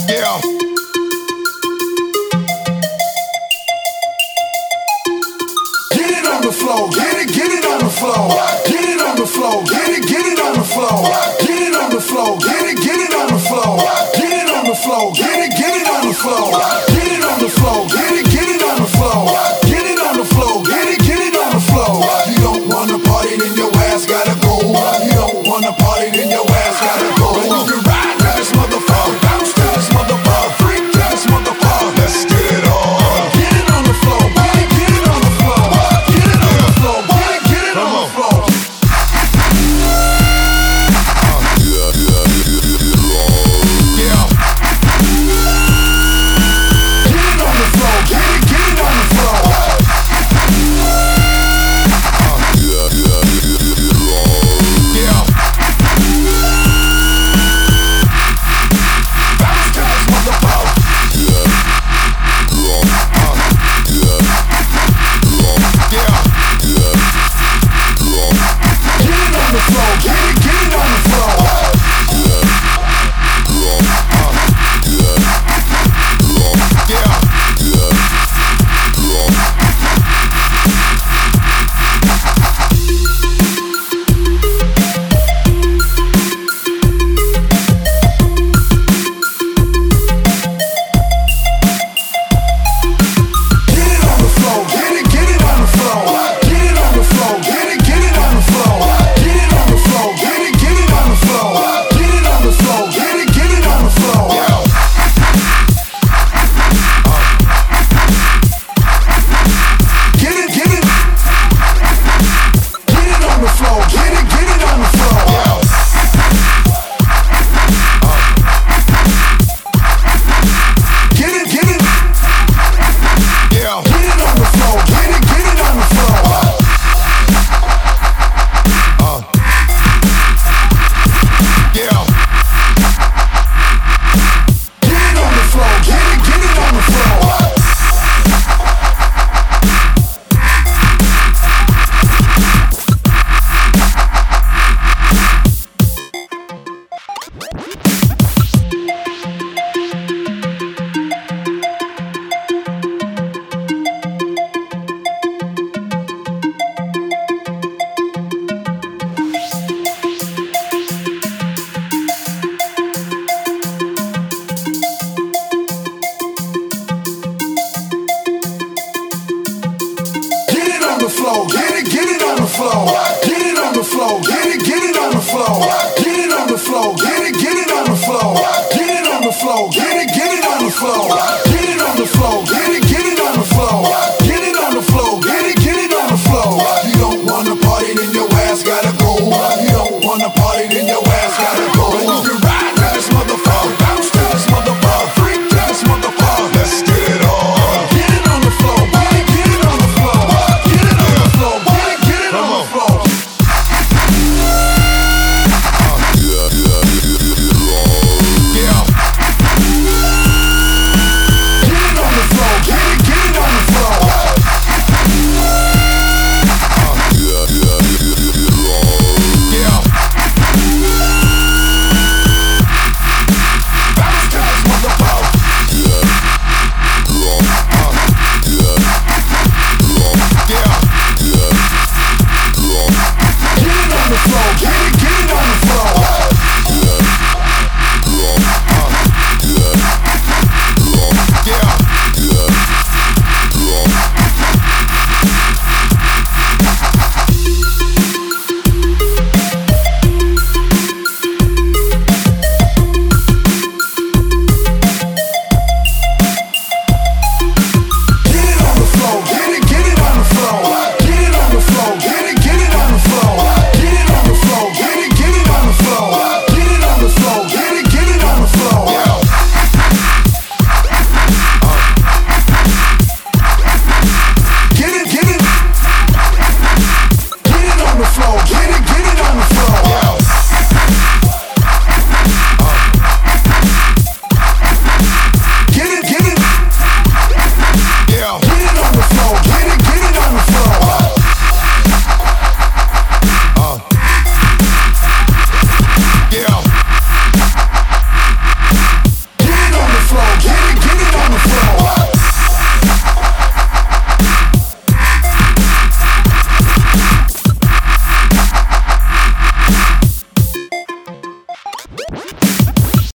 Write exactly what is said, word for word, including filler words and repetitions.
Yeah. Get it on the floor, get it, get it on the floor. Get it on the floor, get it, get it on the floor. Get it on the floor, get it, get it on the floor. Get it on the floor, get it, get it on the floor. Get it on the floor, get it, get it on the floor. Get it on the floor, get it, get it on the floor. You don't wanna party, then your ass gotta go. You don't wanna party, then your ass gotta go. When you ride to this motherfucker, bounce to this motherfucker, freak to this motherfucker. Let's get it on. Get it on the floor, get it, get it on the floor. Get it on the floor, get it, get it on the floor. Get it, get it on the floor. Get it on the floor, get it, get it on the floor. Get it on the floor, get it, get it on the floor. Get it on the floor, get it, get it on the floor. Get it on the floor.